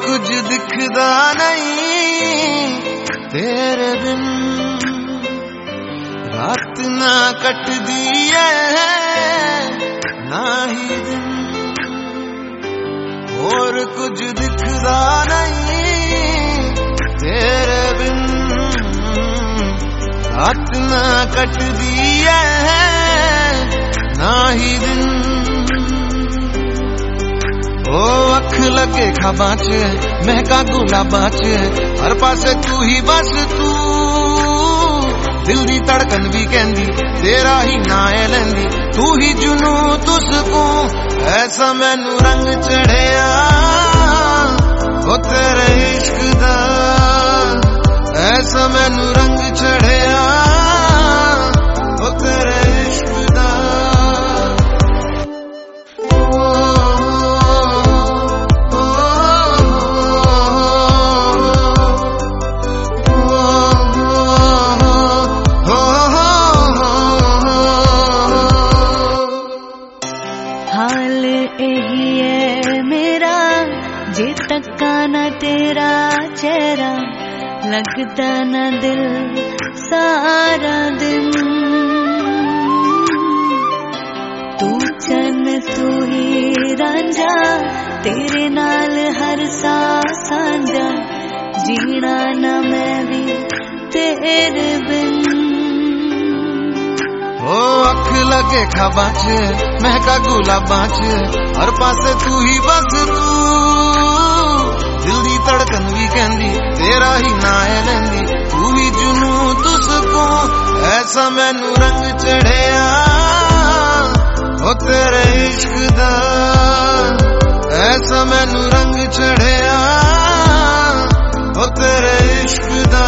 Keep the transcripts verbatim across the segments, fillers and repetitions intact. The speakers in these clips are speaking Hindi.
कुछ दिखदा नहीं तेरे बिन, रात ना कटदी है ना ही दिन। और कुछ दिखदा नहीं तेरे बिन, रात ना कटदी है ना ही दिन। ओ अख लगे खाबां च महका गुलाबां च, हर पासे तू ही बस तू। दिल दी धड़कन भी कहंदी तेरा ही नां है लैंदी, तू ही जुनू तू सुकून ऐसा मैनू रंग चढ़िया ओ तेरे इश्क दा। ऐसा मैनू रंग चढ़िया ओ तेरे इश्क दा। हाल यही है मेरा, जे तक्का न तेरा चेहरा, लगता न दिल सारा दिन। तू चन तू ही रांझा, तेरे नाल हर सा सांझा, जीना न मैं भी तेरे बिन। ओ अख लगे खाबां च महका गुलाबां च, हर पासे तू ही बस तू। दिल दी धड़कन भी कहंदी तेरा ही नां है लैंदी, तू ही जुनू तू सुकून ऐसा मैनू रंग चढ़िया ओ तेरे इश्क दा। ऐसा मैनू रंग चढ़िया ओ तेरे इश्क दा।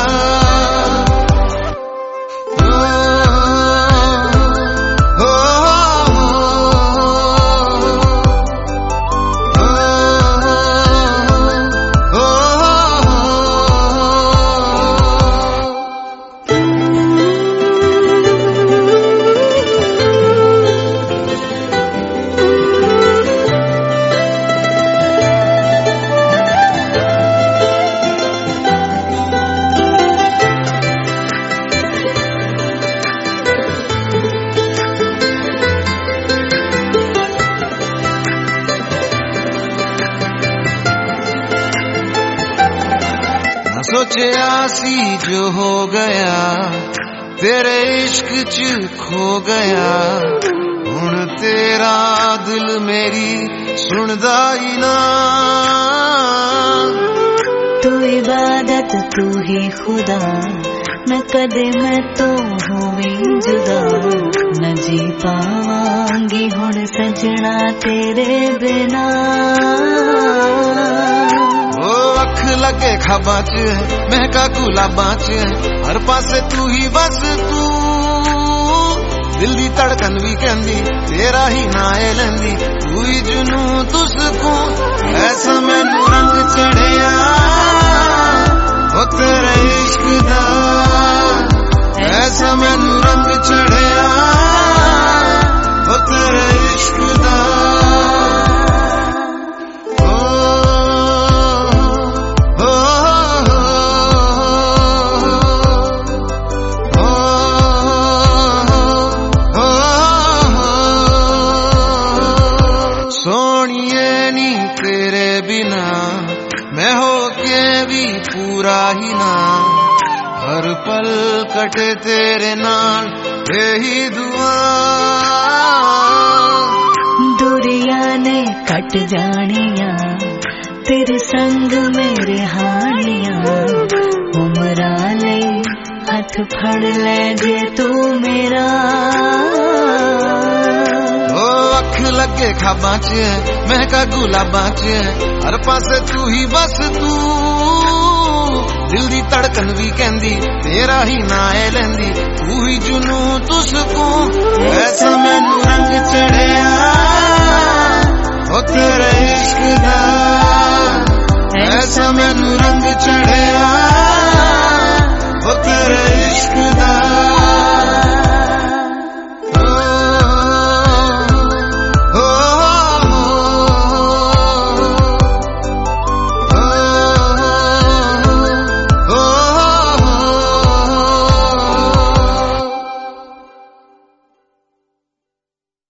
सोचिया सी जो हो गया तेरे इश्क च खो गया, हुण तेरा दिल मेरी सुनदा ही ना। तू इबादत तू ही खुदा, न कदे मैं तो होवी जुदा। न जी पावांगी हुण सजना तेरे बिना। अख लगे खाबां च महका गुलाबां च, हर पासे तू ही बस तू। दिल दी धड़कन भी कहंदी तेरा ही नां है लैंदी, तू ही जुनू तू सुकून ऐसा मैनू रंग चढ़िया ओ तेरे इश्क दा। ऐसा मैनू रंग चढ़िया ओ तेरे इश्क दा। सोनिए नी तेरे बिना मैं हो के भी पूरा ही ना, हर पल कटे तेरे नाल यही दुआ। दुरिया ने कट जानिया तेरे संग मेरे हानिया, उमरा ले हथ फड़ ले जे तू मेरा। अख लगे खाबां च महका गुलाबां च, हर पासे तू ही बस तू। दिल दी धड़कन भी कहंदी तेरा ही नां है लैंदी, तू ही जुनू तू सुकून ऐसा मैनू रंग चढ़िया ओ तेरे इश्क दा। ऐसा मैनू रंग चढ़िया